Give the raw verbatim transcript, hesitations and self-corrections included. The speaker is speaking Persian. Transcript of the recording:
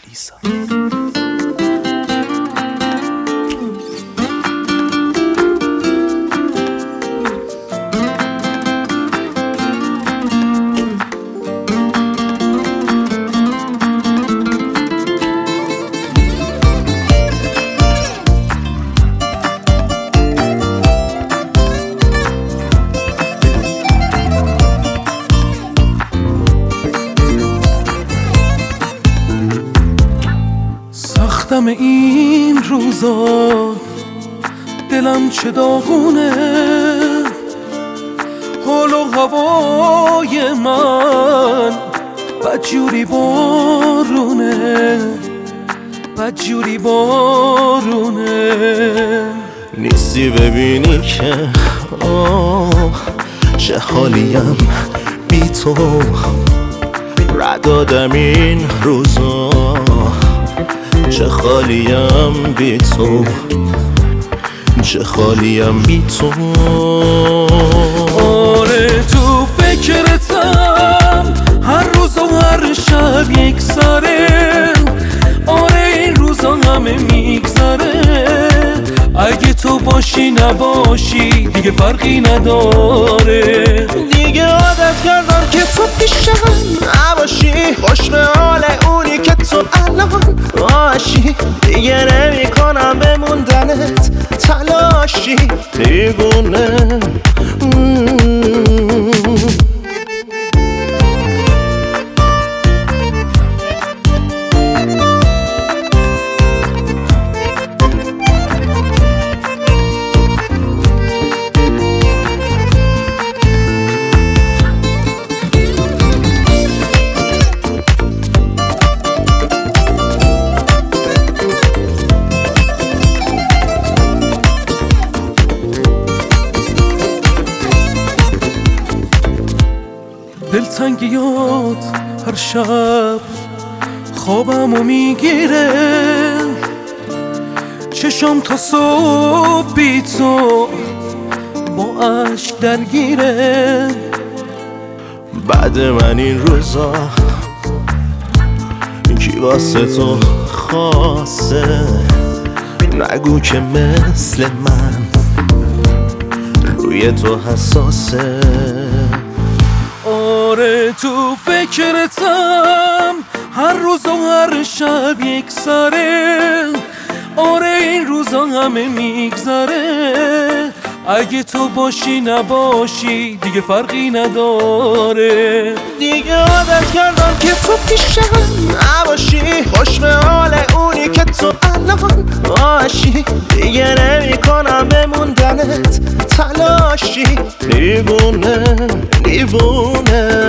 کلیسا. سختم این روزا، دلم چه داغونه، حال و هوای من بدجوری بارونه، بدجوری بارونه. نیستی ببینی که آه چه حالیم بی تو، رد دادم این روزا، چه خالیم بی تو، چه خالیم بی تو. آره تو فکرتم هر روز و هر شب یک سره، آره این روزا همه میگذره، اگه تو باشی نباشی دیگه فرقی نداره. دیگه عادت کردم که تو پیشم نباشی، خوش به حال اونی که تو الان باشی، دیگه نمی کنم بموندنت تلاشی، دیوونه. دلتنگیات هر شب خوابمو میگیره، چشم تا صبح بی تو با عشق درگیره. بعد من این روزا کی واسه تو خاصه، نگو که مثل من روی تو حساسه. آره تو فکرتم هر روز و هر شب یک سره، آره این روزا همه میگذره، اگه تو باشی نباشی دیگه فرقی نداره. دیگه عادت کردم که تو پیشم نباشی، خوش به حال اونی که تو الان باشی، دیگه نمی کنم بموندنت تلاشی، دیوونه دیوونه.